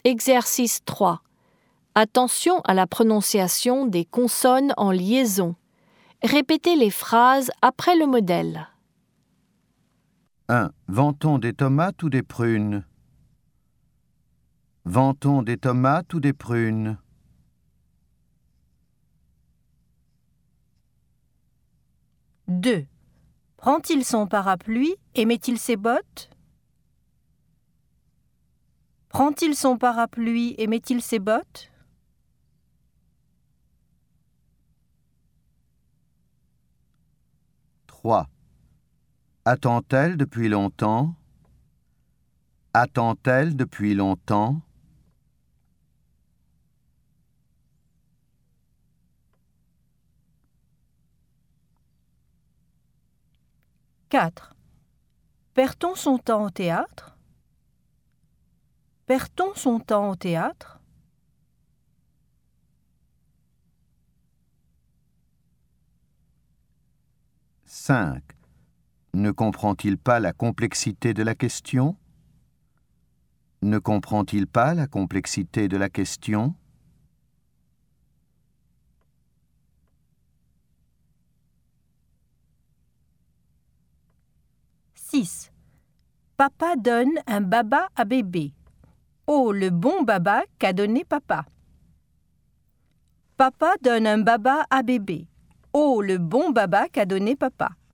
Exercice 3. Attention à la prononciation des consonnes en liaison. Répétez les phrases après le modèle. 1. Vend-on des tomates ou des prunes? Vend-on des tomates ou des prunes? 2. Prend-il son parapluie et met-il ses bottes? Prend-il son parapluie et met-il ses bottes? 3. Attend-elle depuis longtemps? Attend-elle depuis longtemps? 4. Perd-on son temps au théâtre? Perd-on son temps au théâtre? 5. Ne comprend-il pas la complexité de la question? Ne comprend-il pas la complexité de la question? 6. Papa donne un baba à bébé. Oh, le bon baba qu'a donné papa. Papa donne un baba à bébé. Oh, le bon baba qu'a donné papa.